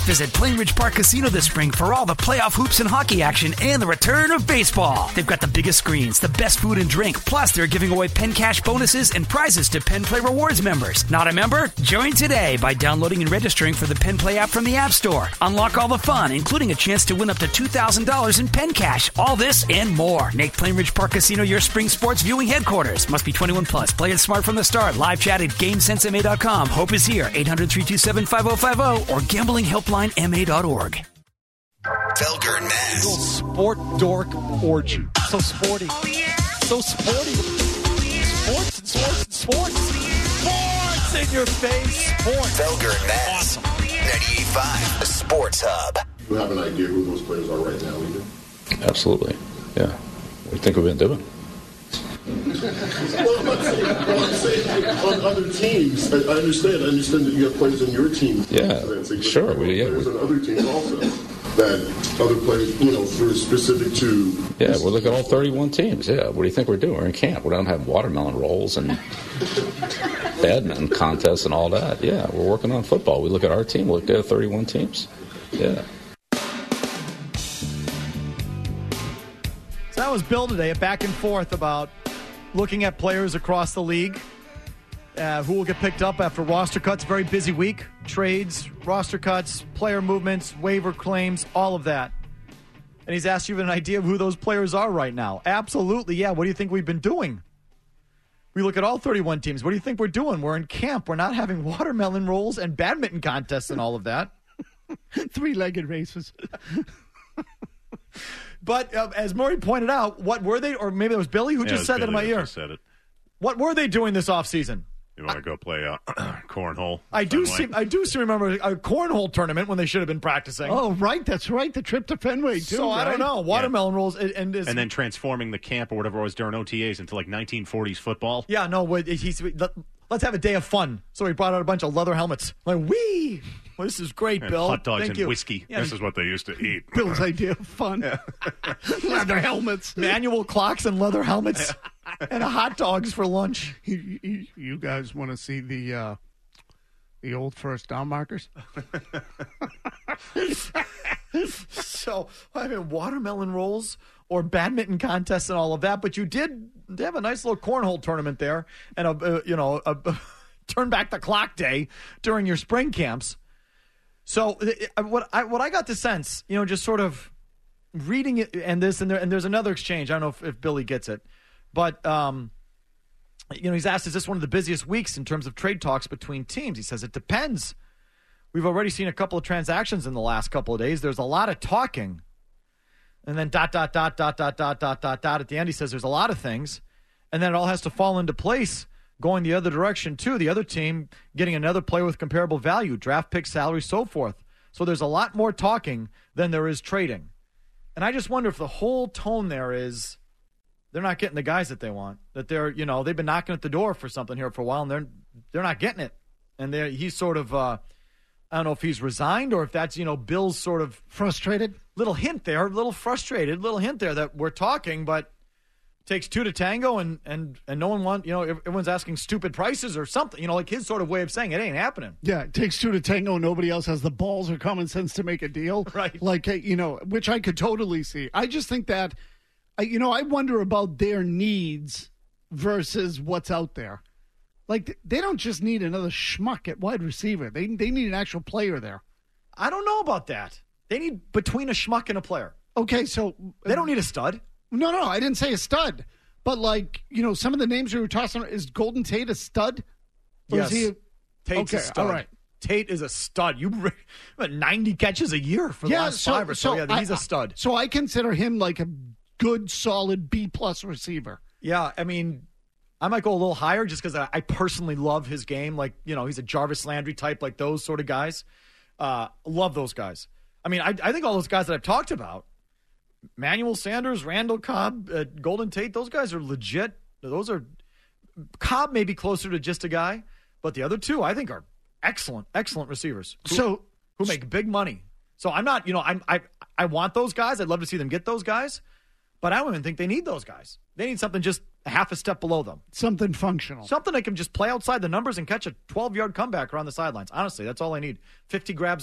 Visit Plainridge Park Casino this spring for all the playoff hoops and hockey action and the return of baseball. They've got the biggest screens, the best food and drink, plus they're giving away Penn Cash bonuses and prizes to Penn Play Rewards members. Not a member? Join today by downloading and registering for the Penn Play app from the App Store. Unlock all the fun, including a chance to win up to $2,000 in Penn Cash. All this and more. Make Plainridge Park Casino your spring sports viewing headquarters. Must be 21 plus. Play it smart from the start. Live chat at GameSenseMA.com. Hope is here. 800-327-5050 or gamblinghelplinema.org. Felger and Mazz. Little sport dork orgy. So sporty. Oh, yeah. So sporty. Sports and sports and sports. Sports in your face. Sports. Felger and Mazz. Awesome. 98.5, the Sports Hub. You have an idea who those players are right now, either? Absolutely. Yeah. What do you think we've been doing? Well, I'm saying on other teams. I understand that you have players on your team. Yeah, sure. Players on other teams also. That other players, for specific to... Yeah, we're looking at all 31 teams. Yeah, what do you think we're doing? We're in camp. We don't have watermelon rolls and badminton contests and all that. Yeah, we're working on football. We look at our team. We look at 31 teams. Yeah. So that was Bill today, a back and forth about looking at players across the league, who will get picked up after roster cuts. Very busy week. Trades, roster cuts, player movements, waiver claims, all of that. And he's asked you an idea of who those players are right now. Absolutely, yeah. What do you think we've been doing? We look at all 31 teams. What do you think we're doing? We're in camp. We're not having watermelon rolls and badminton contests and all of that. Three-legged races. But as Maury pointed out, what were they? Or maybe it was Billy who just said that in my ear. Just said it. What were they doing this offseason? You want to go play cornhole? I do remember a cornhole tournament when they should have been practicing. Oh, right. That's right. The trip to Fenway, too. So I don't know. Watermelon rolls. And then transforming the camp or whatever it was during OTAs into like 1940s football. Yeah, no. Let's have a day of fun. So he brought out a bunch of leather helmets. Like, wee! Well, this is great, and Bill. hot dogs Thank and you. whiskey. Yeah. This is what they used to eat. Bill's idea of fun. Leather helmets. Manual clocks and leather helmets. And hot dogs for lunch. You guys want to see the old first down markers? So, watermelon rolls or badminton contests and all of that. But they have a nice little cornhole tournament there and a turn back the clock day during your spring camps. So what I got the sense, just sort of reading it and there's another exchange. I don't know if Billy gets it, but he's asked, is this one of the busiest weeks in terms of trade talks between teams? He says it depends. We've already seen a couple of transactions in the last couple of days. There's a lot of talking, and then ... at the end. He says there's a lot of things, and then it all has to fall into place. Going the other direction, too. The other team getting another player with comparable value, draft pick, salary, so forth. So there's a lot more talking than there is trading. And I just wonder if the whole tone there is they're not getting the guys that they want. That they've been knocking at the door for something here for a while, and they're not getting it. And he's sort of, I don't know if he's resigned or if that's, Bill's sort of frustrated. Little hint there, that we're talking, but takes two to tango, and no one wants, everyone's asking stupid prices or something, like his sort of way of saying it ain't happening. Yeah, it takes two to tango. Nobody else has the balls or common sense to make a deal. Right. Like, which I could totally see. I just think that, I wonder about their needs versus what's out there. Like, they don't just need another schmuck at wide receiver. They need an actual player there. I don't know about that. They need between a schmuck and a player. Okay, so they don't need a stud. No, I didn't say a stud. But, some of the names we were tossing, is Golden Tate a stud? Or yes. Is he Tate's a stud. All right. Tate is a stud. 90 catches a year for the last 5 or so. Yeah, he's a stud. So I consider him like a good, solid B-plus receiver. Yeah, I mean, I might go a little higher just because I personally love his game. Like, he's a Jarvis Landry type, like those sort of guys. Love those guys. I mean, I think all those guys that I've talked about, Manuel Sanders, Randall Cobb, Golden Tate, those guys are legit. Cobb may be closer to just a guy, but the other two I think are excellent receivers who make big money. So I'm not, I want those guys. I'd love to see them get those guys, but I don't even think they need those guys. They need something just a half a step below them. Something functional. Something that can just play outside the numbers and catch a 12-yard comeback around the sidelines. Honestly, that's all I need. 50 grabs a year.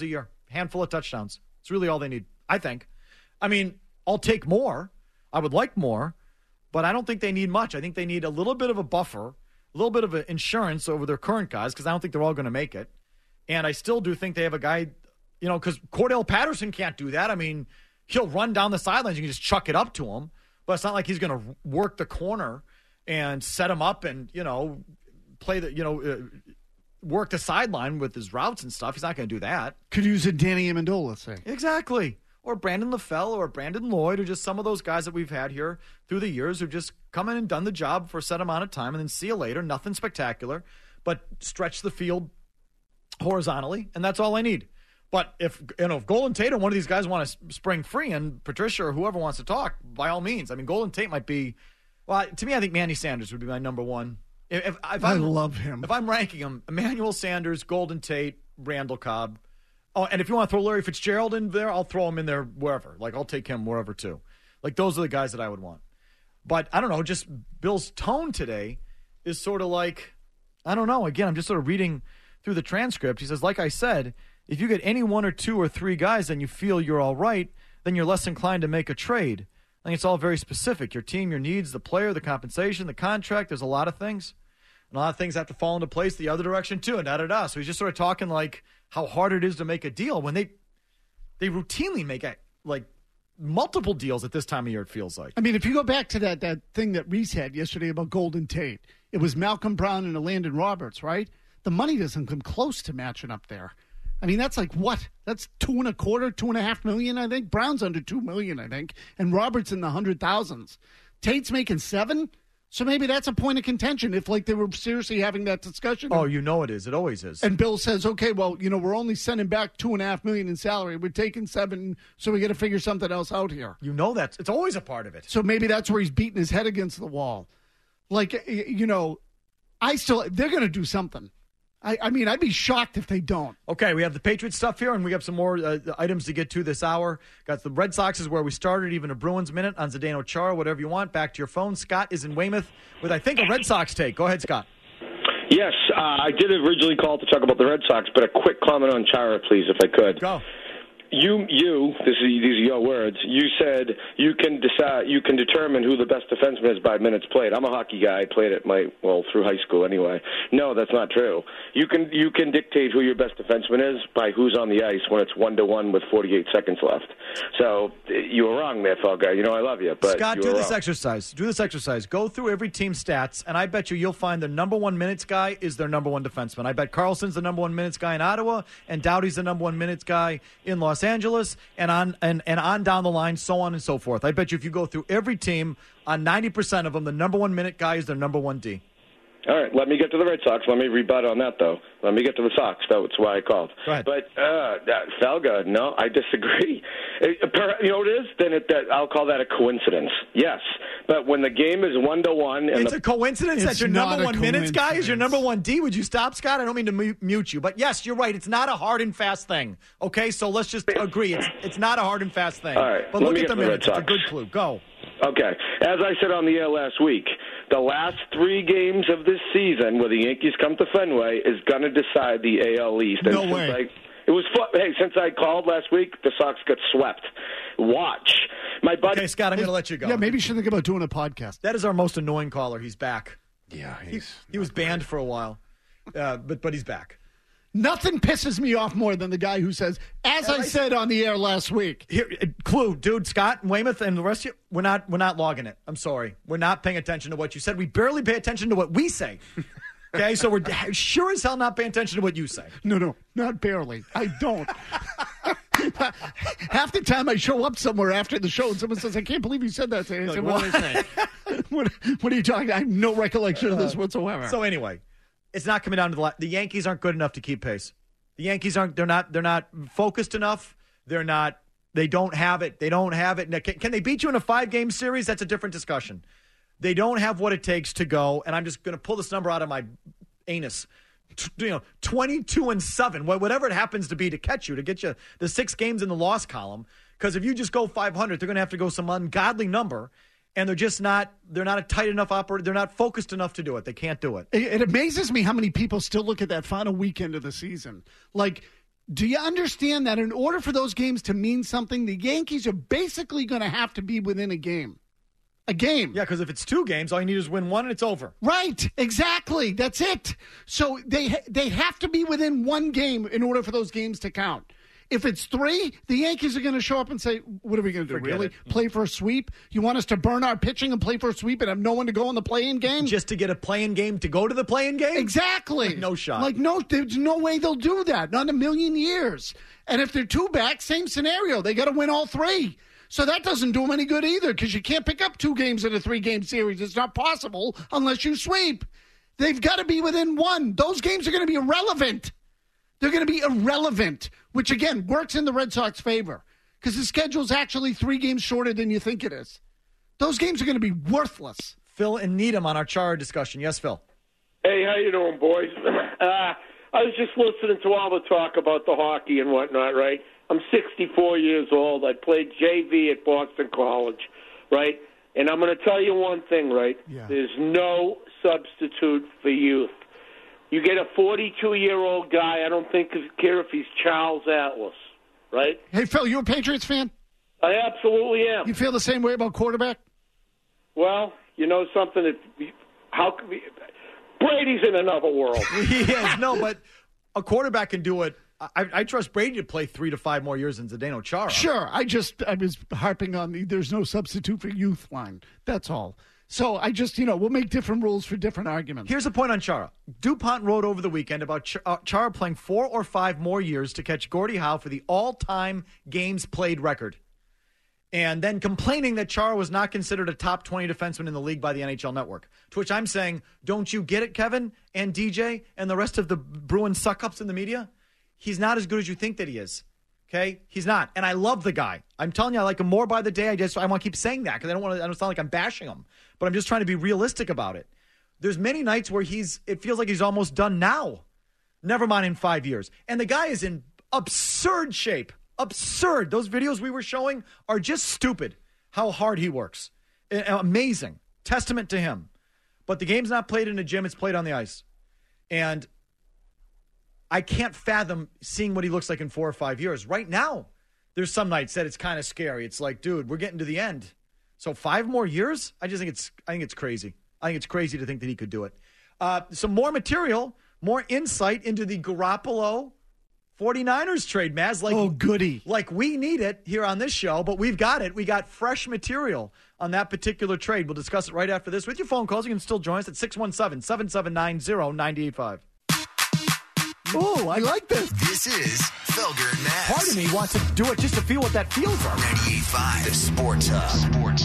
handful of touchdowns. It's really all they need, I think. I mean, I'll take more. I would like more, but I don't think they need much. I think they need a little bit of a buffer, a little bit of an insurance over their current guys, because I don't think they're all going to make it. And I still do think they have a guy, because Cordell Patterson can't do that. I mean, he'll run down the sidelines. You can just chuck it up to him, but it's not like he's going to work the corner and set him up and, play the, work the sideline with his routes and stuff. He's not going to do that. Could use a Danny Amendola, say. Exactly. Or Brandon LaFell or Brandon Lloyd or just some of those guys that we've had here through the years who've just come in and done the job for a set amount of time and then see you later. Nothing spectacular, but stretch the field horizontally, and that's all I need. But if Golden Tate or one of these guys want to spring free, and Patricia or whoever wants to talk, by all means. I mean, Golden Tate might be, well, to me, I think Manny Sanders would be my number one. If I love him. If I'm ranking him, Emmanuel Sanders, Golden Tate, Randall Cobb. Oh, and if you want to throw Larry Fitzgerald in there, I'll throw him in there wherever. Like, I'll take him wherever, too. Like, those are the guys that I would want. But, I don't know, just Bill's tone today is sort of like, I don't know. Again, I'm just sort of reading through the transcript. He says, like I said, if you get any one or two or three guys and you feel you're all right, then you're less inclined to make a trade. I think it's all very specific. Your team, your needs, the player, the compensation, the contract. There's a lot of things. And a lot of things have to fall into place the other direction, too, and da-da-da. So he's just sort of talking like how hard it is to make a deal when they routinely make like multiple deals at this time of year, it feels like. I mean, if you go back to that thing that Reese had yesterday about Golden Tate, it was Malcolm Brown and Landon Roberts, right? The money doesn't come close to matching up there. I mean, that's like what? That's $2.25 million, I think. Brown's under $2 million, I think, and Roberts in the 100,000s. Tate's making $7 million. So maybe that's a point of contention if, like, they were seriously having that discussion. Oh, it is. It always is. And Bill says, okay, well, we're only sending back $2.5 million in salary. We're taking $7 million, so we got to figure something else out here. It's always a part of it. So maybe that's where he's beating his head against the wall. Like, they're going to do something. I mean, I'd be shocked if they don't. Okay, we have the Patriots stuff here, and we have some more items to get to this hour. Got the Red Sox is where we started, even a Bruins minute on Zdeno Chara, whatever you want. Back to your phone. Scott is in Weymouth with, I think, a Red Sox take. Go ahead, Scott. Yes, I did originally call to talk about the Red Sox, but a quick comment on Chara, please, if I could. Go. These are your words. You said you can determine who the best defenseman is by minutes played. I'm a hockey guy. I played it through high school anyway. No, that's not true. You can dictate who your best defenseman is by who's on the ice when it's 1-1 with 48 seconds left. So you were wrong there, Felger. I love you, but Scott, do this exercise. Do this exercise. Go through every team's stats, and I bet you'll find the number one minutes guy is their number one defenseman. I bet Carlson's the number one minutes guy in Ottawa, and Doughty's the number one minutes guy in Los Angeles, and on down the line, so on and so forth. I bet you if you go through every team, on 90% of them, the number one minute guy is their number one D. All right, let me get to the Red Sox. Let me rebut on that, though. Let me get to the Sox. That's why I called. Go ahead. But, Felga, no, I disagree. You know what it is? Then I'll call that a coincidence. Yes, but when the game is 1-1... It's a coincidence that your number one minutes guy is your number one D? Would you stop, Scott? I don't mean to mute you, but yes, you're right. It's not a hard and fast thing, okay? So let's just agree. It's not a hard and fast thing. All right, but look at the minutes. It's a good clue. Go. Okay. As I said on the air last week, the last 3 games of this season where the Yankees come to Fenway is going to decide the AL East. No way. Since I called last week, the Sox got swept. Watch. My buddy. Okay, Scott, I'm going to let you go. Yeah, maybe you should think about doing a podcast. That is our most annoying caller. He's back. Yeah, he was banned for a while, but he's back. Nothing pisses me off more than the guy who says, as I said on the air last week. Here, clue, dude, Scott, Weymouth, and the rest of you, we're not logging it. I'm sorry. We're not paying attention to what you said. We barely pay attention to what we say. Okay, so we're sure as hell not paying attention to what you say. No, not barely. I don't. Half the time I show up somewhere after the show and someone says, I can't believe you said that today. I said, what did I say? What are you talking about? I have no recollection of this whatsoever. So anyway, it's not coming down to the Yankees aren't good enough to keep pace. The Yankees they're not focused enough. They don't have it. Now, can they beat you in a 5-game series? That's a different discussion. They don't have what it takes to go, and I'm just going to pull this number out of my anus. 22-7, whatever it happens to be, to catch you, to get you the 6 games in the loss column. Because if you just go 500, they're going to have to go some ungodly number, and they're just not. They're not a tight enough operator. They're not focused enough to do it. They can't do it. It amazes me how many people still look at that final weekend of the season. Like, Do you understand that in order for those games to mean something, the Yankees are basically going to have to be within a game? A game. Yeah, because if it's 2 games, all you need is win 1 and it's over. Right, exactly. That's it. So they have to be within 1 game in order for those games to count. If it's 3, the Yankees are going to show up and say, what are we going to do, Forget really? it. Play for a sweep? You want us to burn our pitching and play for a sweep and have no one to go in the play-in game? Just to get a play-in game to go to the play-in game? Exactly. No shot. There's no way they'll do that. Not in a million years. And if they're 2 back, same scenario. They got to win all 3. So that doesn't do them any good either because you can't pick up 2 games in a 3-game series. It's not possible unless you sweep. They've got to be within 1. Those games are going to be irrelevant. They're going to be irrelevant, which, again, works in the Red Sox favor because the schedule's actually 3 games shorter than you think it is. Those games are going to be worthless. Phil and Needham on our Chara discussion. Yes, Phil. Hey, how you doing, boys? I was just listening to all the talk about the hockey and whatnot, right? I'm 64 years old. I played JV at Boston College, right? And I'm going to tell you one thing, right? Yeah. There's no substitute for youth. You get a 42-year-old guy, I don't care if he's Charles Atlas, right? Hey, Phil, you a Patriots fan? I absolutely am. You feel the same way about quarterback? Well, you know something? Brady's in another world. He is. No, but a quarterback can do it. I trust Brady to play 3 to 5 more years than Zdeno Chara. Sure. I was harping on there's no substitute for youth line. That's all. So I just, we'll make different rules for different arguments. Here's a point on Chara. DuPont wrote over the weekend about Chara playing 4 or 5 more years to catch Gordie Howe for the all-time games played record. And then complaining that Chara was not considered a top 20 defenseman in the league by the NHL Network. To which I'm saying, don't you get it, Kevin and DJ and the rest of the Bruins suck-ups in the media? He's not as good as you think that he is. Okay? He's not. And I love the guy. I'm telling you, I like him more by the day. I want to keep saying that because I don't sound like I'm bashing him. But I'm just trying to be realistic about it. There's many nights where it feels like he's almost done now. Never mind in 5 years. And the guy is in absurd shape. Absurd. Those videos we were showing are just stupid how hard he works. Amazing. Testament to him. But the game's not played in a gym. It's played on the ice. And I can't fathom seeing what he looks like in 4 or 5 years. Right now, there's some nights that it's kind of scary. It's like, dude, we're getting to the end. So 5 more years? I think it's crazy. I think it's crazy to think that he could do it. Some more material, more insight into the Garoppolo 49ers trade, Maz. Goody. Like we need it here on this show, but we've got it. We got fresh material on that particular trade. We'll discuss it right after this. With your phone calls, you can still join us at 617-779-0985. Oh, I like this. This is Felger and Maz. Part of me wants to do it just to feel what that feels like. 98.5, the Sports Hub. Sports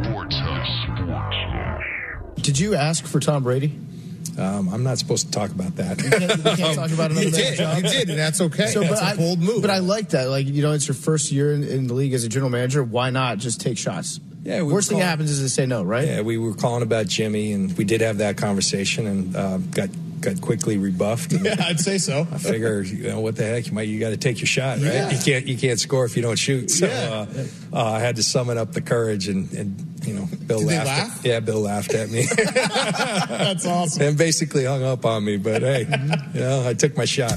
Hub. Did you ask for Tom Brady? I'm not supposed to talk about that. We can't talk about another man's job. You did, and that's okay. So, that's a bold move. But I like that. It's your first year in the league as a general manager. Why not just take shots? Yeah, worst thing that happens is they say no, right? Yeah, we were calling about Jimmy, and we did have that conversation, and got quickly rebuffed. Yeah, I'd say so. I figure, what the heck, you got to take your shot, right? Yeah. You can't score if you don't shoot. So I had to summon up the courage, and Bill Did laughed. They laugh? Yeah, Bill laughed at me. That's awesome. And basically hung up on me. But hey, I took my shot.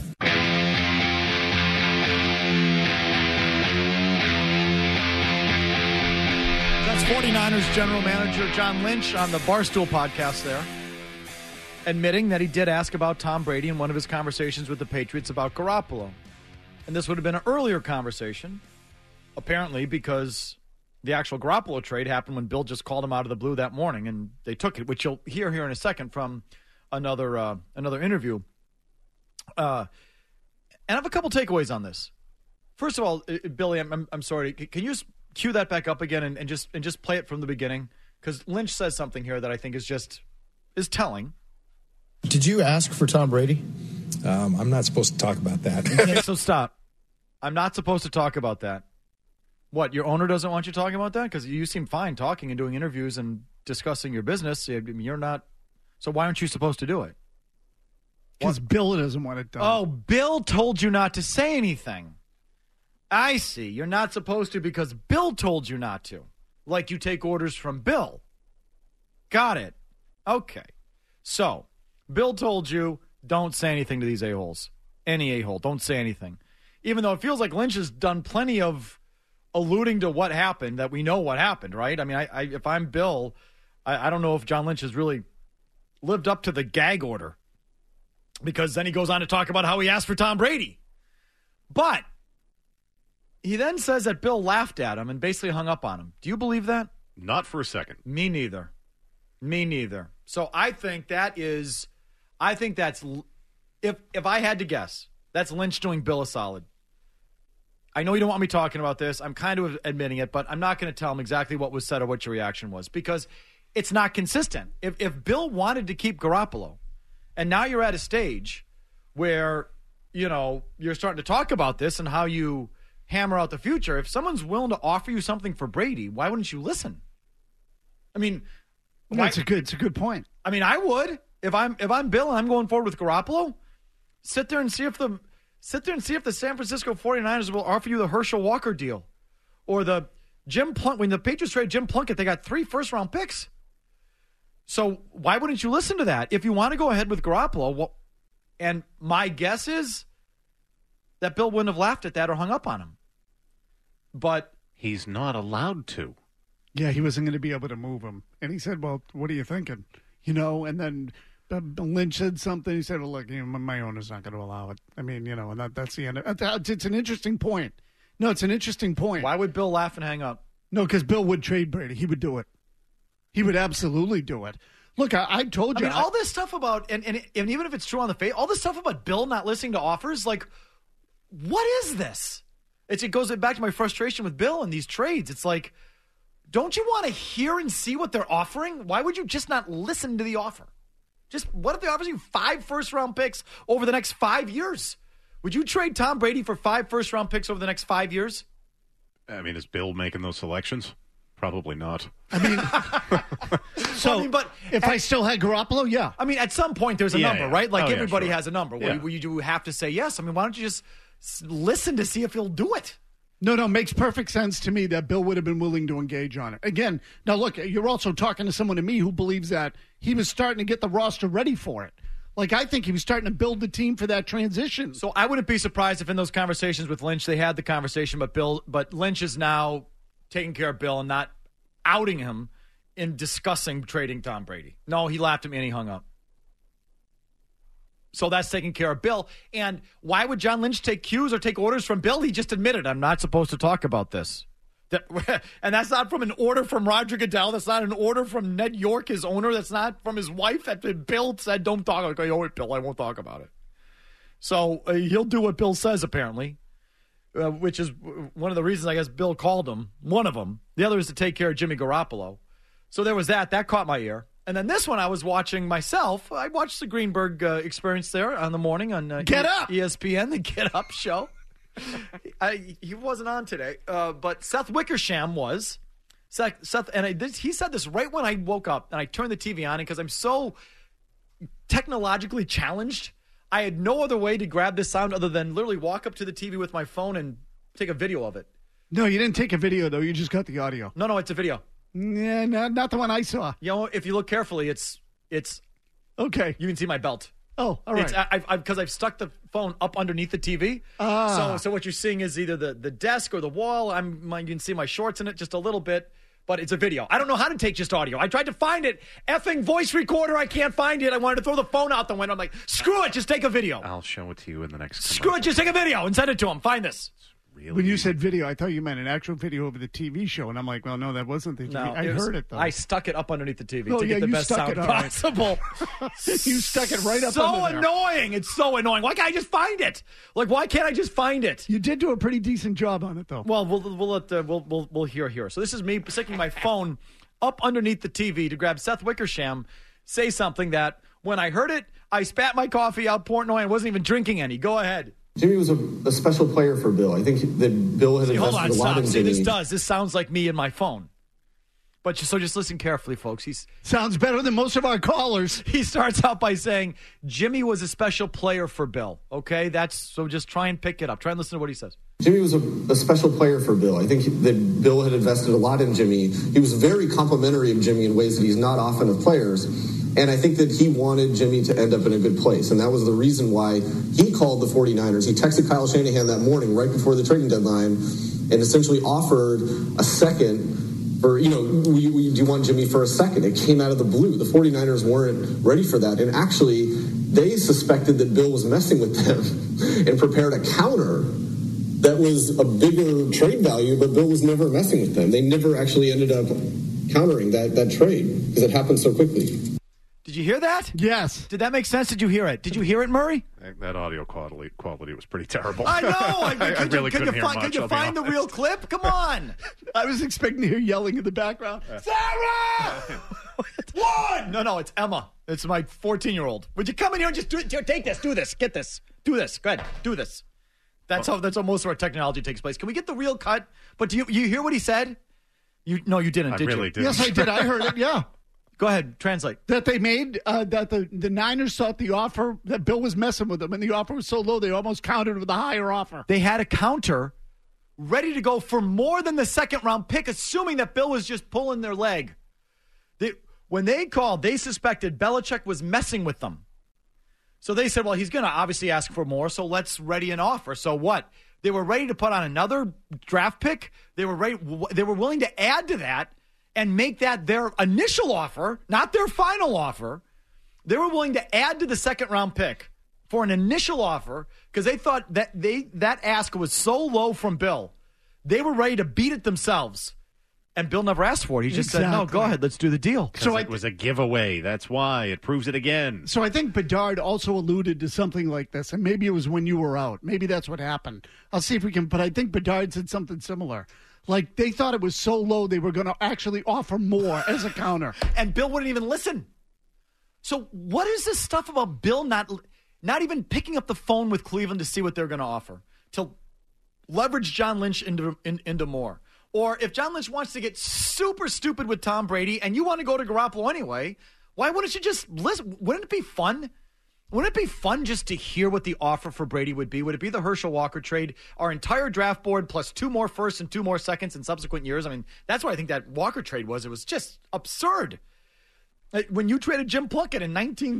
That's 49ers general manager John Lynch on the Barstool podcast there, admitting that he did ask about Tom Brady in one of his conversations with the Patriots about Garoppolo. And this would have been an earlier conversation, apparently, because the actual Garoppolo trade happened when Bill just called him out of the blue that morning, and they took it, which you'll hear here in a second from another interview. And I have a couple takeaways on this. First of all, Billy, I'm sorry. Can you just cue that back up again and just play it from the beginning? Because Lynch says something here that I think is telling. Did you ask for Tom Brady? I'm not supposed to talk about that. Okay, so stop. I'm not supposed to talk about that. What, your owner doesn't want you talking about that? Because you seem fine talking and doing interviews and discussing your business. You're not. So why aren't you supposed to do it? Because Bill doesn't want it done. Oh, Bill told you not to say anything. I see. You're not supposed to because Bill told you not to. Like you take orders from Bill. Got it. Okay. So, Bill told you, don't say anything to these a-holes. Any a-hole. Don't say anything. even though it feels like Lynch has done plenty of alluding to what happened, that we know what happened, right? I mean, if I'm Bill, I don't know if John Lynch has really lived up to the gag order, because then he goes on to talk about how he asked for Tom Brady. But he then says that Bill laughed at him and basically hung up on him. Do you believe that? Not for a second. Me neither. So I think that's, if I had to guess, that's Lynch doing Bill a solid. I know you don't want me talking about this. I'm kind of admitting it, but I'm not going to tell him exactly what was said or what your reaction was, because it's not consistent. If Bill wanted to keep Garoppolo, and now you're at a stage where, you're starting to talk about this and how you hammer out the future. If someone's willing to offer you something for Brady, why wouldn't you listen? I mean, it's a good point. I mean, I would. If I'm Bill and I'm going forward with Garoppolo, sit there and see if the San Francisco 49ers will offer you the Herschel Walker deal, or the Jim Plunkett. When the Patriots traded Jim Plunkett, they got 3 first-round picks. So why wouldn't you listen to that? If you want to go ahead with Garoppolo, and my guess is that Bill wouldn't have laughed at that or hung up on him. But he's not allowed to. Yeah, he wasn't going to be able to move him. And he said, well, what are you thinking? And then Lynch said something. He said, well, look, my owner's not going to allow it. I mean, and that's the end. It's an interesting point. No, it's an interesting point. Why would Bill laugh and hang up? No, because Bill would trade Brady. He would do it. He would absolutely do it. Look, I told you. I mean, all this stuff about, and even if it's true on the face, all this stuff about Bill not listening to offers, like, what is this? It goes back to my frustration with Bill and these trades. It's like, don't you want to hear and see what they're offering? Why would you just not listen to the offer? Just, what if they offer you 5 first-round picks over the next 5 years? Would you trade Tom Brady for 5 first-round picks over the next 5 years? I mean, is Bill making those selections? Probably not. I mean, but if I still had Garoppolo, yeah. I mean, at some point there's a number, right? Like everybody sure. has a number. Yeah. Where you do have to say yes. I mean, why don't you just listen to see if he'll do it? No, makes perfect sense to me that Bill would have been willing to engage on it. Again, now look, you're also talking to someone to me who believes that he was starting to get the roster ready for it. Like, I think he was starting to build the team for that transition. So I wouldn't be surprised if in those conversations with Lynch, they had the conversation, but Lynch is now taking care of Bill and not outing him in discussing trading Tom Brady. No, he laughed at me and he hung up. So that's taking care of Bill. And why would John Lynch take cues or take orders from Bill? He just admitted, I'm not supposed to talk about this. And that's not from an order from Roger Goodell. That's not an order from Ned York, his owner. That's not from his wife. That Bill said, don't talk. Okay, oh, Bill, I won't talk about it. So he'll do what Bill says, apparently, which is one of the reasons I guess Bill called him. One of them. The other is to take care of Jimmy Garoppolo. So there was that. That caught my ear. And then this one I was watching myself. I watched the Greenberg Experience there on the morning on Get Up! ESPN, the Get Up show. He wasn't on today, but Seth Wickersham was. Seth, and he said this right when I woke up, and I turned the TV on, because I'm so technologically challenged, I had no other way to grab this sound other than literally walk up to the TV with my phone and take a video of it. No, you didn't take a video, though. You just got the audio. No, it's a video. Yeah, not the one I saw. You know, if you look carefully, it's okay. You can see my belt. Oh, all right. Because I've stuck the phone up underneath the TV. So what you're seeing is either the desk or the wall. You can see my shorts in it just a little bit, but it's a video. I don't know how to take just audio. I tried to find it. Effing voice recorder. I can't find it. I wanted to throw the phone out the window. I'm like, screw it. Just take a video. I'll show it to you in the next commercial. Screw it. Just take a video and send it to him. Find this. Really? When you said video, I thought you meant an actual video of the TV show, and I'm like, well, no, that wasn't the TV. No, I heard it, though. I stuck it up underneath the TV to get the best sound possible. You stuck it right up so under there. Annoying. It's so annoying. Why can't I just find it? Like, why can't I just find it? You did do a pretty decent job on it, though. Well, we'll hear here. So this is me sticking my phone up underneath the TV to grab Seth Wickersham say something that, when I heard it, I spat my coffee out Portnoy and wasn't even drinking any. Go ahead. Jimmy was a special player for Bill. I think that Bill had invested a lot in Jimmy. This sounds like me in my phone. But just listen carefully, folks. Sounds better than most of our callers. He starts out by saying Jimmy was a special player for Bill. Okay, so just try and pick it up. Try and listen to what he says. Jimmy was a special player for Bill. I think that Bill had invested a lot in Jimmy. He was very complimentary of Jimmy in ways that he's not often of players. And I think that he wanted Jimmy to end up in a good place. And that was the reason why he called the 49ers. He texted Kyle Shanahan that morning right before the trading deadline and essentially offered a second for, do you want Jimmy for a second? It came out of the blue. The 49ers weren't ready for that. And actually, they suspected that Bill was messing with them and prepared a counter that was a bigger trade value, but Bill was never messing with them. They never actually ended up countering that trade because it happened so quickly. Did you hear that? Yes. Did that make sense? Did you hear it? Did you hear it, Murray? That audio quality was pretty terrible. I know. I really couldn't hear much. Could you find the real clip? Come on. I was expecting to hear yelling in the background. Sarah! One! No, it's Emma. It's my 14-year-old. Would you come in here and just do it? Take this. Do this. Get this. Do this. Go ahead. Do this. That's how most of our technology takes place. Can we get the real cut? But do you hear what he said? No, you didn't. Did really you? didn't. Yes, I did. I heard it. Yeah. Go ahead, translate. That they made, that the Niners thought the offer, that Bill was messing with them, and the offer was so low they almost countered with a higher offer. They had a counter ready to go for more than the second-round pick, assuming that Bill was just pulling their leg. When they called, they suspected Belichick was messing with them. So they said, well, he's going to obviously ask for more, so let's ready an offer. So what? They were ready to put on another draft pick. They were willing to add to that and make that their initial offer, not their final offer. They were willing to add to the second-round pick for an initial offer because they thought that ask was so low from Bill. They were ready to beat it themselves. And Bill never asked for it. He just said, no, go ahead, let's do the deal. So it was a giveaway. That's why. It proves it again. So I think Bedard also alluded to something like this, and maybe it was when you were out. Maybe that's what happened. I'll see if we can, but I think Bedard said something similar. Like, they thought it was so low they were going to actually offer more as a counter. And Bill wouldn't even listen. So what is this stuff about Bill not even picking up the phone with Cleveland to see what they're going to offer? To leverage John Lynch into more. Or if John Lynch wants to get super stupid with Tom Brady and you want to go to Garoppolo anyway, why wouldn't you just listen? Wouldn't it be fun? Wouldn't it be fun just to hear what the offer for Brady would be? Would it be the Herschel Walker trade, our entire draft board plus 2 more firsts and 2 more seconds in subsequent years? I mean, that's what I think that Walker trade was. It was just absurd. When you traded Jim Plunkett in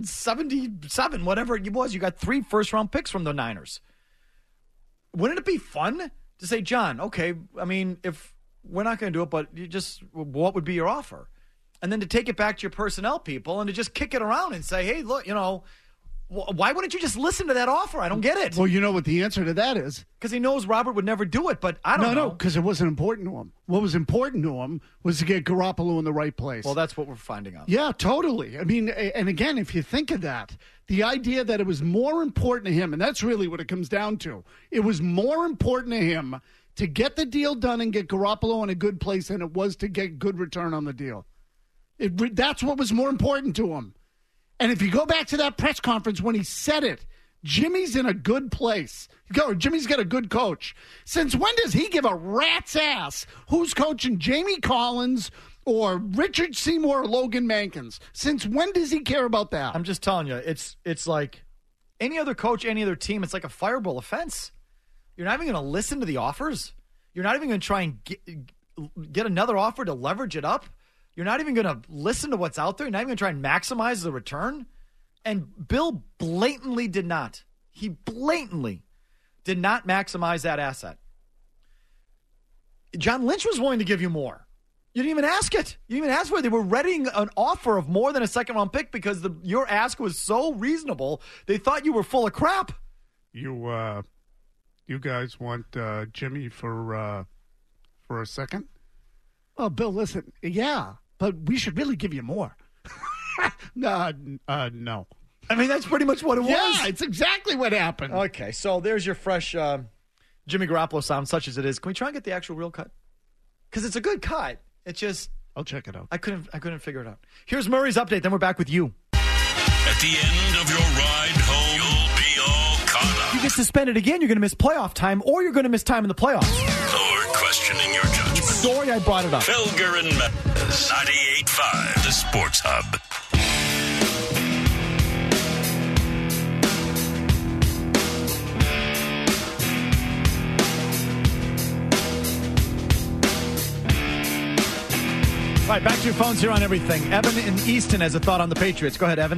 1977, whatever it was, you got 3 first-round picks from the Niners. Wouldn't it be fun to say, John, okay, I mean, if we're not going to do it, but what would be your offer? And then to take it back to your personnel people and to just kick it around and say, hey, look, why wouldn't you just listen to that offer? I don't get it. Well, you know what the answer to that is? Because he knows Robert would never do it, but I don't know. No, because it wasn't important to him. What was important to him was to get Garoppolo in the right place. Well, that's what we're finding out. Yeah, totally. I mean, and again, if you think of that, the idea that it was more important to him, and that's really what it comes down to. It was more important to him to get the deal done and get Garoppolo in a good place than it was to get good return on the deal. That's what was more important to him. And if you go back to that press conference when he said it, Jimmy's in a good place. Jimmy's got a good coach. Since when does he give a rat's ass who's coaching Jamie Collins or Richard Seymour or Logan Mankins? Since when does he care about that? I'm just telling you, it's like any other coach, any other team, it's like a fireball offense. You're not even going to listen to the offers. You're not even going to try and get another offer to leverage it up. You're not even going to listen to what's out there. You're not even going to try and maximize the return. And Bill blatantly did not. He blatantly did not maximize that asset. John Lynch was willing to give you more. You didn't even ask it. You didn't even ask for it. They were readying an offer of more than a second-round pick because your ask was so reasonable, they thought you were full of crap. You guys want Jimmy for a second? Oh, Bill, listen, yeah, but we should really give you more. No. I mean, that's pretty much what it was. Yeah, it's exactly what happened. Okay, so there's your fresh Jimmy Garoppolo sound, such as it is. Can we try and get the actual real cut? Because it's a good cut. It's just I'll check it out. I couldn't figure it out. Here's Murray's update. Then we're back with you. At the end of your ride home, you'll be all caught up. You get suspended again. You're going to miss playoff time, or you're going to miss time in the playoffs. Or questioning your judgment. Sorry, I brought it up. Felger and Memphis, 98.5, the Sports Hub. All right, back to your phones here on everything. Evan in Easton has a thought on the Patriots. Go ahead, Evan.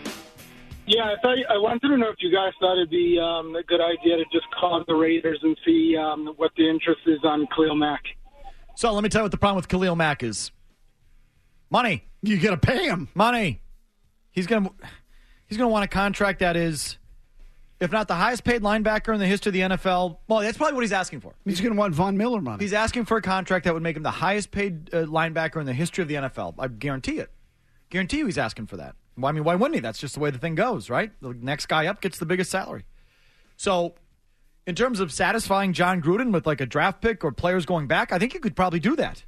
Yeah, I wanted to know if you guys thought it'd be a good idea to just call the Raiders and see what the interest is on Khalil Mack. So let me tell you what the problem with Khalil Mack is. Money. You got to pay him. Money. He's going to want a contract that is, if not the highest paid linebacker in the history of the NFL, well, that's probably what he's asking for. He's going to want Von Miller money. He's asking for a contract that would make him the highest paid linebacker in the history of the NFL. I guarantee it. Guarantee you he's asking for that. Well, I mean, why wouldn't he? That's just the way the thing goes, right? The next guy up gets the biggest salary. So, in terms of satisfying John Gruden with like a draft pick or players going back, I think you could probably do that.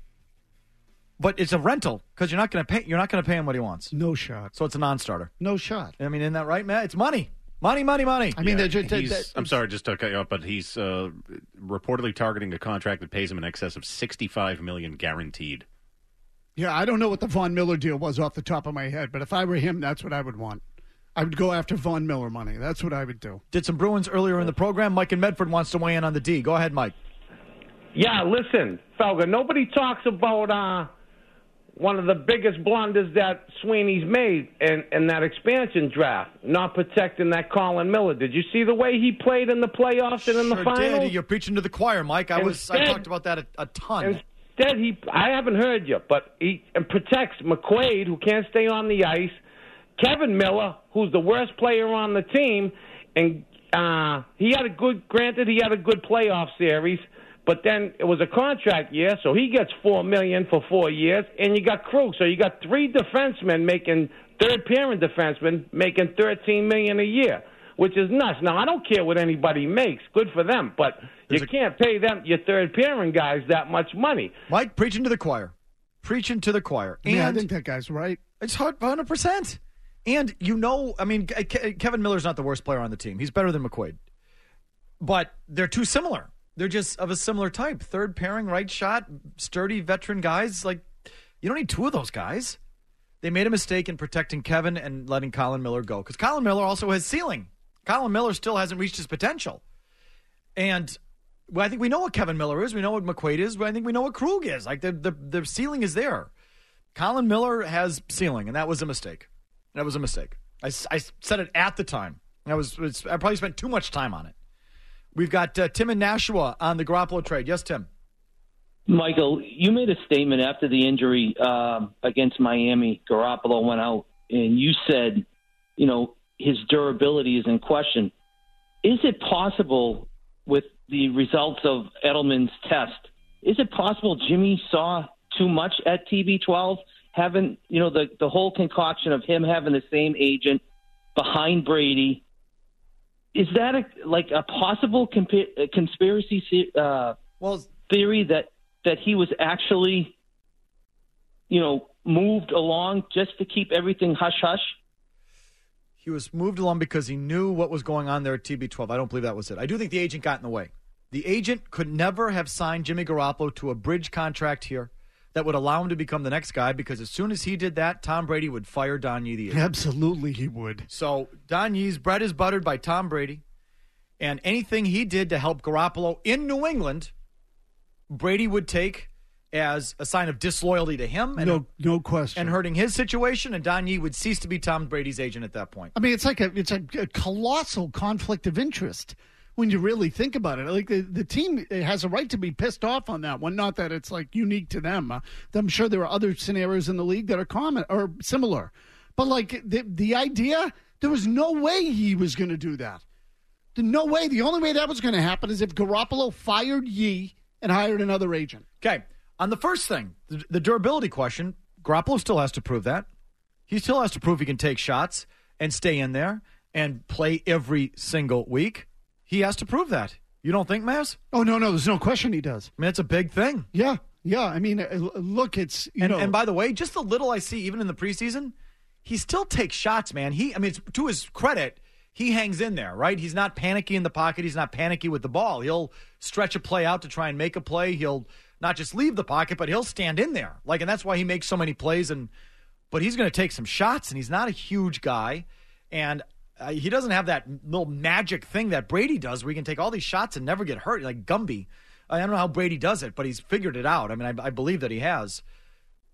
But it's a rental because you're not going to pay him what he wants. No shot. So it's a non-starter. No shot. I mean, isn't that right, Matt? It's money. Money. I mean, I'm sorry, just to cut you off, but he's reportedly targeting a contract that pays him in excess of $65 million guaranteed. Yeah, I don't know what the Von Miller deal was off the top of my head, but if I were him, that's what I would want. I would go after Von Miller money. That's what I would do. Did some Bruins earlier in the program. Mike in Medford wants to weigh in on the D. Go ahead, Mike. Yeah, listen, Felger, nobody talks about one of the biggest blunders that Sweeney's made in that expansion draft, not protecting that Colin Miller. Did you see the way he played in the playoffs and in the finals? Did. You're preaching to the choir, Mike. I talked about that a ton. Instead, I haven't heard you, but he protects McQuaid, who can't stay on the ice, Kevin Miller, who's the worst player on the team, and he had a good playoff series, but then it was a contract year, so he gets $4 million for 4 years, and you got Krug, so you got three defensemen third-pairing defensemen making $13 million a year, which is nuts. Now, I don't care what anybody makes. Good for them. But you can't pay them, your third-pairing guys, that much money. Mike, preaching to the choir. Preaching to the choir. And yeah, I think that guy's right. It's 100%. And, Kevin Miller's not the worst player on the team. He's better than McQuaid. But they're too similar. They're just of a similar type. Third pairing, right shot, sturdy veteran guys. Like, you don't need two of those guys. They made a mistake in protecting Kevin and letting Colin Miller go. Because Colin Miller also has ceiling. Colin Miller still hasn't reached his potential. And I think we know what Kevin Miller is. We know what McQuaid is. I think we know what Krug is. Like, the ceiling is there. Colin Miller has ceiling, and that was a mistake. That was a mistake. I said it at the time. I probably spent too much time on it. We've got Tim in Nashua on the Garoppolo trade. Yes, Tim. Michael, you made a statement after the injury against Miami. Garoppolo went out, and you said, his durability is in question. Is it possible, with the results of Edelman's test, is it possible Jimmy saw too much at TB12? Having, the whole concoction of him having the same agent behind Brady, is that a possible conspiracy theory that he was actually, moved along just to keep everything hush-hush? He was moved along because he knew what was going on there at TB12. I don't believe that was it. I do think the agent got in the way. The agent could never have signed Jimmy Garoppolo to a bridge contract here that would allow him to become the next guy, because as soon as he did that, Tom Brady would fire Don Yee, the agent. Absolutely he would. So Don Yee's bread is buttered by Tom Brady, and anything he did to help Garoppolo in New England, Brady would take as a sign of disloyalty to him. And, no question. And hurting his situation, and Don Yee would cease to be Tom Brady's agent at that point. I mean, it's a colossal conflict of interest when you really think about it. Like, the team has a right to be pissed off on that one. Not that it's unique to them. I'm sure there are other scenarios in the league that are common or similar. But the idea, there was no way he was going to do that. No way. The only way that was going to happen is if Garoppolo fired Yee and hired another agent. Okay. On the first thing, the durability question, Garoppolo still has to prove that. He still has to prove he can take shots and stay in there and play every single week. He has to prove that. You don't think, Maz? Oh, no, there's no question he does. I mean, it's a big thing. Yeah. I mean, look, it's, And by the way, just the little I see, even in the preseason, he still takes shots, man. It's to his credit, he hangs in there, right? He's not panicky in the pocket. He's not panicky with the ball. He'll stretch a play out to try and make a play. He'll not just leave the pocket, but he'll stand in there. And that's why he makes so many plays. But he's going to take some shots, and he's not a huge guy. And he doesn't have that little magic thing that Brady does where he can take all these shots and never get hurt, like Gumby. I don't know how Brady does it, but he's figured it out. I mean, I believe that he has.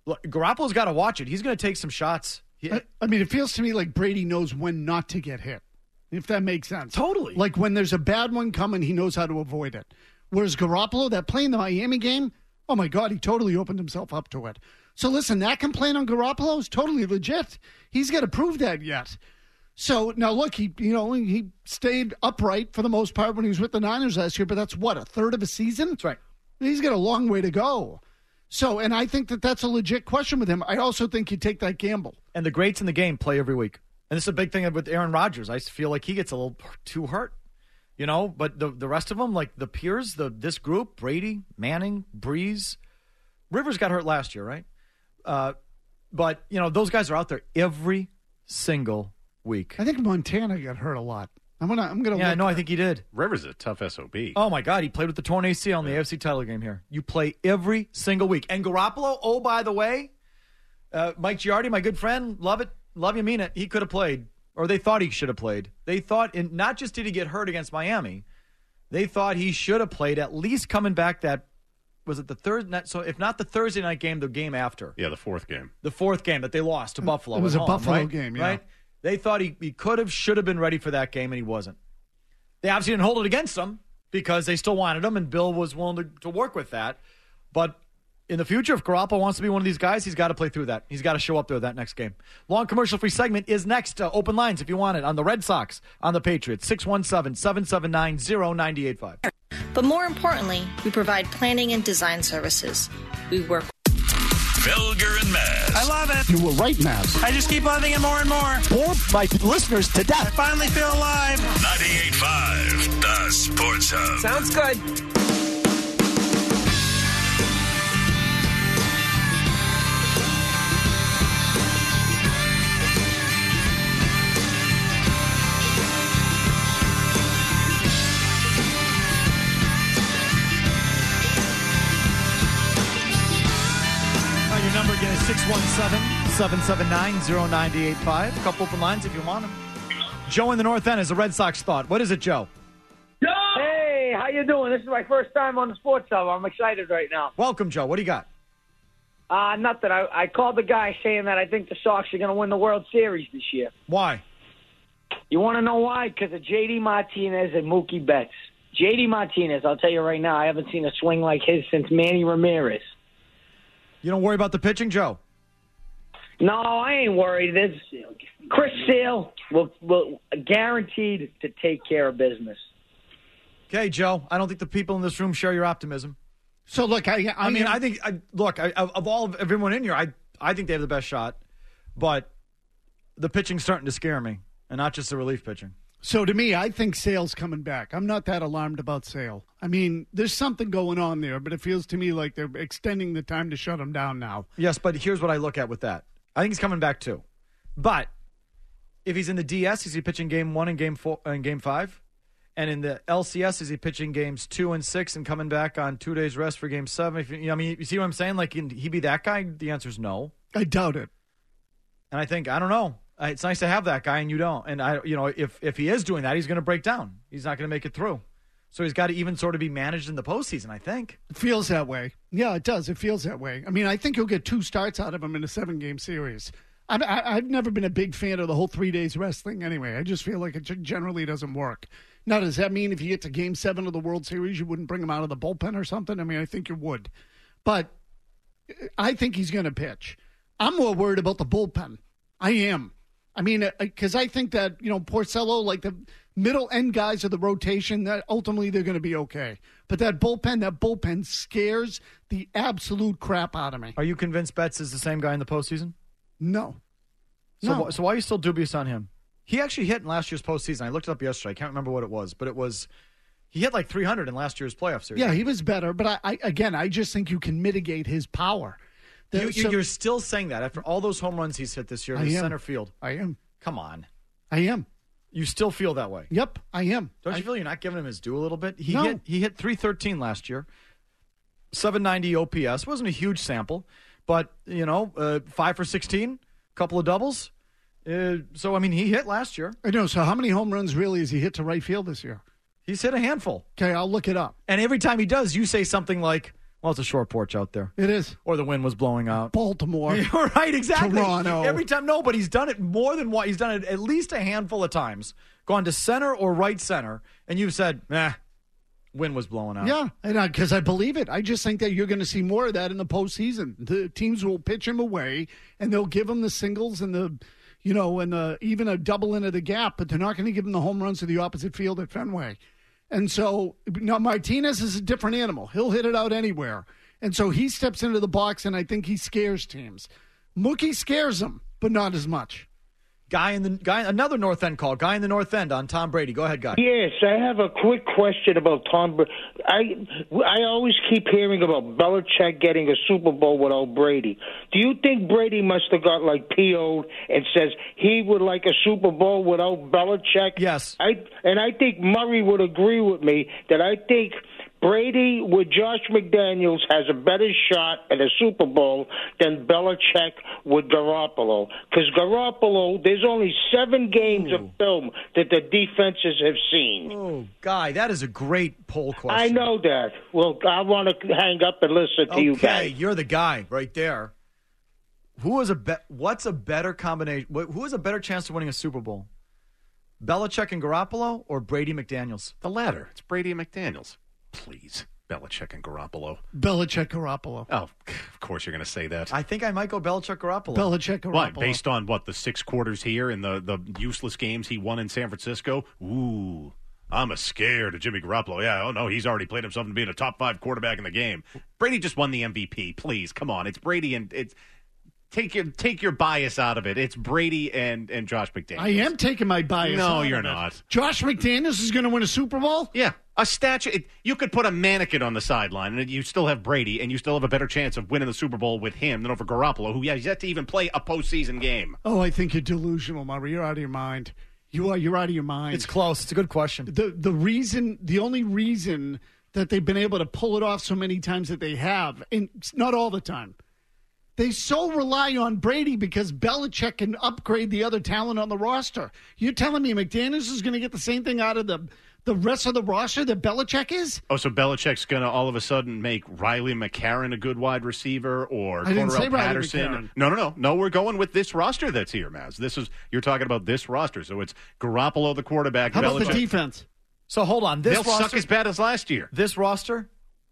Look, Garoppolo's got to watch it. He's going to take some shots. I mean, it feels to me like Brady knows when not to get hit, if that makes sense. Totally. Like when there's a bad one coming, he knows how to avoid it. Whereas Garoppolo, that play in the Miami game, oh my God, he totally opened himself up to it. So listen, that complaint on Garoppolo is totally legit. He's got to prove that yet. So now look, he stayed upright for the most part when he was with the Niners last year, but that's what, a third of a season? That's right. He's got a long way to go. So, and I think that that's a legit question with him. I also think you take that gamble. And the greats in the game play every week. And this is a big thing with Aaron Rodgers. I feel like he gets a little too hurt, but the rest of them, like the peers, this group, Brady, Manning, Breeze, Rivers got hurt last year, right? But those guys are out there every single week. I think Montana got hurt a lot. I'm gonna. Yeah, no, I think he did. Rivers is a tough SOB. Oh my God, he played with the torn ACL in the AFC title game here. You play every single week. And Garoppolo, oh by the way, Mike Giardi, my good friend, love you, mean it. He could have played, or they thought he should have played. They thought, not just did he get hurt against Miami, they thought he should have played at least coming back was it the third? So if not the Thursday night game, the game after. Yeah, the fourth game. The fourth game that they lost to Buffalo. It was at a home, Buffalo right? game, yeah. Right? They thought he could have, should have been ready for that game, and he wasn't. They obviously didn't hold it against him because they still wanted him, and Bill was willing to work with that. But in the future, if Garoppolo wants to be one of these guys, he's got to play through that. He's got to show up there that next game. Long commercial-free segment is next. Open lines if you want it on the Red Sox, on the Patriots, 617-779-0985. But more importantly, we provide planning and design services. We work. Felger and Maz. I love it. You were right, Maz. I just keep loving it more and more. Bored my listeners to death. I finally feel alive. 98.5, the Sports Hub. Sounds good. Your number again is 617-779-0985. A couple open lines if you want them. Joe in the North End is a Red Sox thought. What is it, Joe? Hey, how you doing? This is my first time on the Sports Hub. I'm excited right now. Welcome, Joe. What do you got? Nothing. I called the guy saying that I think the Sox are going to win the World Series this year. Why? You want to know why? Because of J.D. Martinez and Mookie Betts. J.D. Martinez, I'll tell you right now, I haven't seen a swing like his since Manny Ramirez. You don't worry about the pitching, Joe? No, I ain't worried. Chris Sale will guaranteed to take care of business. Okay, Joe. I don't think the people in this room share your optimism. So look, I think of everyone in here, I think they have the best shot, but the pitching's starting to scare me, and not just the relief pitching. So to me, I think Sale's coming back. I'm not that alarmed about Sale. I mean, there's something going on there, but it feels to me like they're extending the time to shut him down now. Yes, but here's what I look at with that. I think he's coming back too. But if he's in the DS, is he pitching game 1 and game 4 and game 5? And in the LCS, is he pitching games 2 and 6 and coming back on 2 days rest for game 7? You see what I'm saying? Like, can he be that guy? The answer is no. I doubt it. And I don't know. It's nice to have that guy, and you don't. And if he is doing that, he's going to break down. He's not going to make it through. So he's got to even sort of be managed in the postseason, I think. It feels that way. Yeah, it does. It feels that way. I mean, I think you'll get 2 starts out of him in a 7-game series. I've never been a big fan of the whole 3 days rest thing anyway. I just feel like it generally doesn't work. Now, does that mean if you get to game 7 of the World Series, you wouldn't bring him out of the bullpen or something? I mean, I think you would. But I think he's going to pitch. I'm more worried about the bullpen. I am. I mean, because I think that, Porcello, like the middle end guys of the rotation, that ultimately they're going to be okay. But that bullpen scares the absolute crap out of me. Are you convinced Betts is the same guy in the postseason? No. So why are you still dubious on him? He actually hit in last year's postseason. I looked it up yesterday. I can't remember what it was, but he hit like 300 in last year's playoff series. Yeah, he was better. But I just think you can mitigate his power. You're still saying that after all those home runs he's hit this year in center field. I am. Come on. I am. You still feel that way? Yep, I am. Don't you feel you're not giving him his due a little bit? He No. hit 313 last year, 790 OPS. Wasn't a huge sample, but 5 for 16, couple of doubles. So I mean, he hit last year. I know. So how many home runs really has he hit to right field this year? He's hit a handful. Okay, I'll look it up. And every time he does, you say something like, Well, it's a short porch out there. It is. Or the wind was blowing out. Baltimore. Right, exactly. Toronto. Every time, no, but he's done it more than one. He's done it at least a handful of times. Gone to center or right center, and you've said, wind was blowing out. Yeah, and because I believe it. I just think that you're going to see more of that in the postseason. The teams will pitch him away, and they'll give him the singles and the, even a double into the gap, but they're not going to give him the home runs to the opposite field at Fenway. And so now Martinez is a different animal. He'll hit it out anywhere. And so he steps into the box, and I think he scares teams. Mookie scares them, but not as much. Another North End call. Guy in the North End on Tom Brady. Go ahead, Guy. Yes, I have a quick question about Tom Brady. I always keep hearing about Belichick getting a Super Bowl without Brady. Do you think Brady must have got PO'd and says he would like a Super Bowl without Belichick? Yes. I think Murray would agree with me that I think Brady with Josh McDaniels has a better shot at a Super Bowl than Belichick with Garoppolo. Because Garoppolo, there's only 7 games of film that the defenses have seen. Oh, Guy, that is a great poll question. I know that. Well, I want to hang up and listen to you guys. Okay, you're the guy right there. What's a better combination? Who has a better chance of winning a Super Bowl? Belichick and Garoppolo or Brady McDaniels? The latter. It's Brady and McDaniels. Please, Belichick and Garoppolo. Belichick, Garoppolo. Oh, of course you're going to say that. I think I might go Belichick, Garoppolo. Belichick, Garoppolo. What, based on the 6 quarters here and the useless games he won in San Francisco? Ooh, I'm scared of Jimmy Garoppolo. Yeah, oh no, he's already played himself into being a top 5 quarterback in the game. Brady just won the MVP. Please, come on. It's Brady and it's... Take your bias out of it. It's Brady and Josh McDaniels. I am taking my bias out of it. No, you're not. Josh McDaniels is going to win a Super Bowl? Yeah. A statue. You could put a mannequin on the sideline, and you still have Brady, and you still have a better chance of winning the Super Bowl with him than over Garoppolo, who has yet to even play a postseason game. Oh, I think you're delusional, Murray. You're out of your mind. You are. You're out of your mind. It's close. It's a good question. The only reason that they've been able to pull it off so many times that they have, and not all the time, they so rely on Brady because Belichick can upgrade the other talent on the roster. You're telling me McDaniels is going to get the same thing out of the rest of the roster that Belichick is? Oh, so Belichick's going to all of a sudden make Riley McCarron a good wide receiver or Cordarrelle Patterson? No. We're going with this roster that's here, Maz. You're talking about this roster. So it's Garoppolo, the quarterback. How Belichick. about the defense? So hold on. They'll suck as bad as last year. This roster,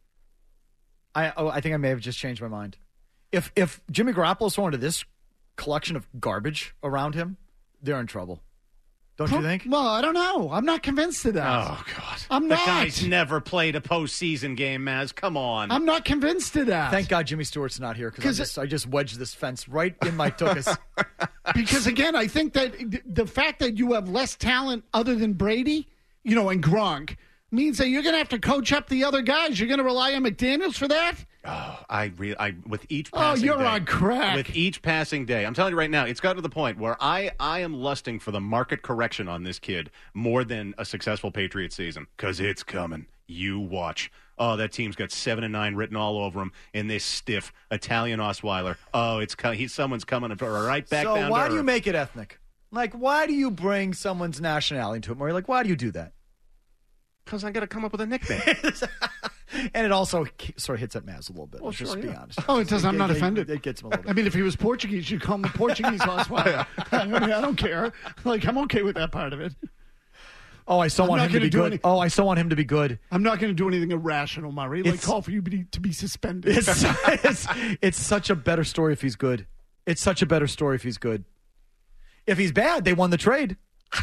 I think I may have just changed my mind. If Jimmy Garoppolo's thrown into this collection of garbage around him, they're in trouble. Don't you think? Well, I don't know. I'm not convinced of that. Oh, God. I'm the not. The guy's never played a postseason game, Maz. Come on. I'm not convinced of that. Thank God Jimmy Stewart's not here because I just wedged this fence right in my tuchus. Because, again, I think that the fact that you have less talent other than Brady, and Gronk, means that you're going to have to coach up the other guys. You're going to rely on McDaniels for that? Oh, with each passing you're day, on crack. With each passing day, I'm telling you right now, it's gotten to the point where I am lusting for the market correction on this kid more than a successful Patriots season because it's coming. You watch. Oh, that team's got 7-9 written all over him in this stiff Italian Osweiler. Oh, someone's coming right back down. So why to do you earth. make it ethnic? Why do you bring someone's nationality into it, Murray? Why do you do that? Because I got to come up with a nickname. And it also sort of hits at Maz a little bit. Well, just sure, be yeah. honest. Oh, it does. I'm not offended. It gets him a little bit. I mean, if he was Portuguese, you'd call him a Portuguese Osweiler. I don't care. I'm okay with that part of it. Oh, I still want him to be good. I still want him to be good. I'm not going to do anything irrational, Murray. Call for you to be suspended. It's such a better story if he's good. It's such a better story if he's good. If he's bad, they won the trade.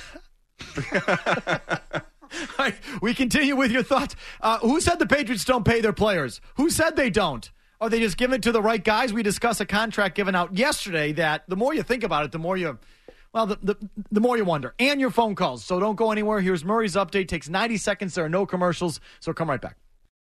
Right, we continue with your thoughts. Who said the Patriots don't pay their players? Who said they don't? Or they just give it to the right guys? We discussed a contract given out yesterday that the more you think about it, the more you wonder. And your phone calls. So don't go anywhere. Here's Murray's update. Takes 90 seconds. There are no commercials. So come right back.